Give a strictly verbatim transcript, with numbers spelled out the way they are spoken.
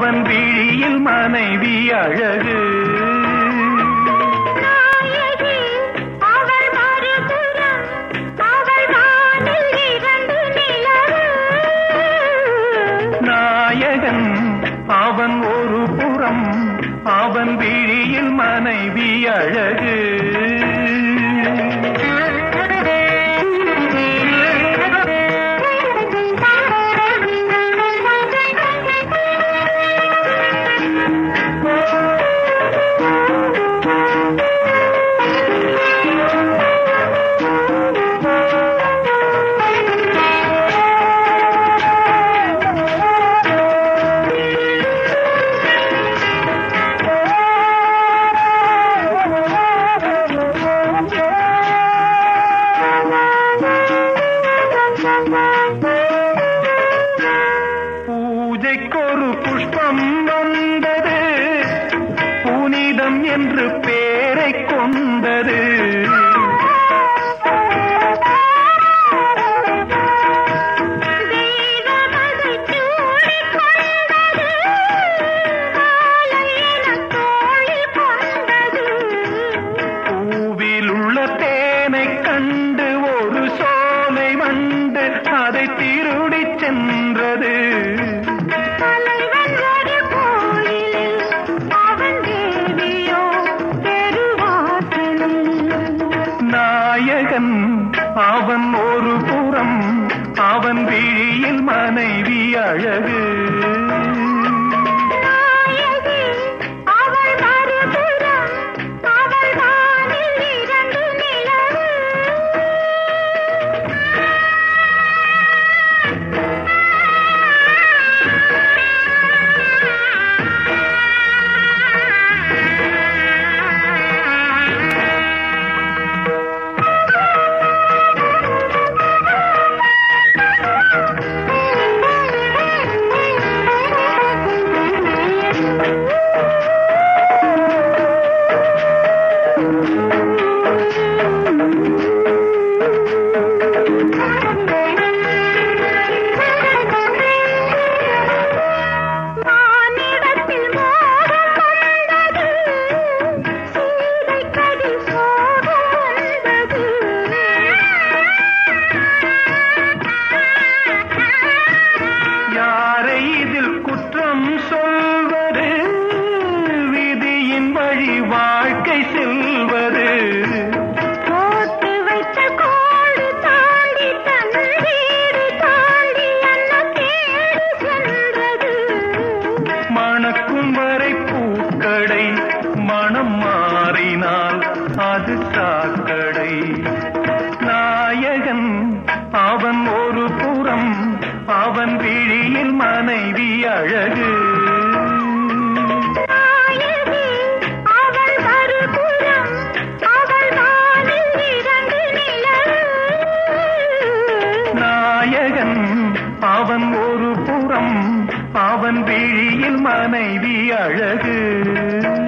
அவன் விழியில் மனைவி அழகு. நாயகன் அவன் ஒரு புறம், அவன் விழியில் மனைவி அழகு. பூஜைக்கொரு புஷ்பம் வந்தது, புனிதம் என்று பேரை கொண்டது. பூவில் உள்ள தேனை கண்டு ஒரு சோலை வண்டு அதை திருடி சென்றது. நாயகன் அவன் ஒரு புறம், அவன் விழியில் மனைவி அழகு. சொல்வது விதியின் வழி வாழ்க்கை செல்வது. போட்டு வைத்த கோடு தாண்டி தன் வீடு தாண்டி என்ன தேடி சென்றது. மணக்கும் வரை பூக்கடை, மனம் மாறினால் அது சாக்கடை. நாயகன் அவன் ஒரு புறம், அவன் விழியில் மனைவி அழகு. நாயகன் அவன் ஒரு புறம், அவன் விழியில் மனைவி அழகு.